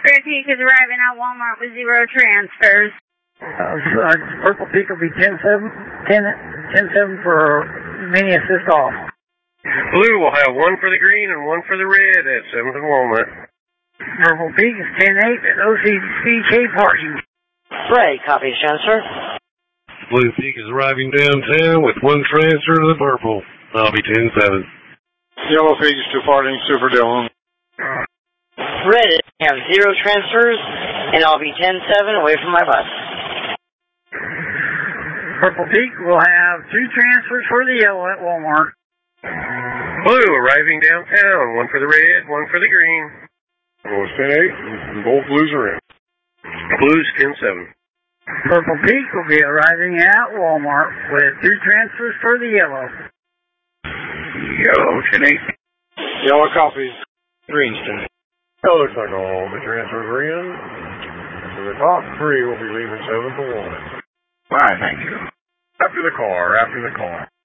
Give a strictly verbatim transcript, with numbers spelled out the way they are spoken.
Red Peak is arriving at Walmart with zero transfers. Uh, Purple Peak will be ten seven, ten, ten seven for mini assist off. Blue will have one for the green and one for the red at seventh and Walnut. Purple Peak is ten eight at O C C K parking. Ray, copy transfer. Blue Peak is arriving downtown with one transfer to the purple. I'll be ten seven. Yellow Peak is departing Super Dillon. Red, I have zero transfers, and I'll be ten seven away from my bus. Purple Peak will have two transfers for the yellow at Walmart. Blue arriving downtown, one for the red, one for the green. Oh, it's ten eight, and both blues are in. Blues ten seven. Purple Peak will be arriving at Walmart with two transfers for the yellow. Yellow ten eight. Yellow copies. Greenston. It looks like all the transfers are in. So the top three will be leaving seven to one. Fine, thank you. After the car, after the car.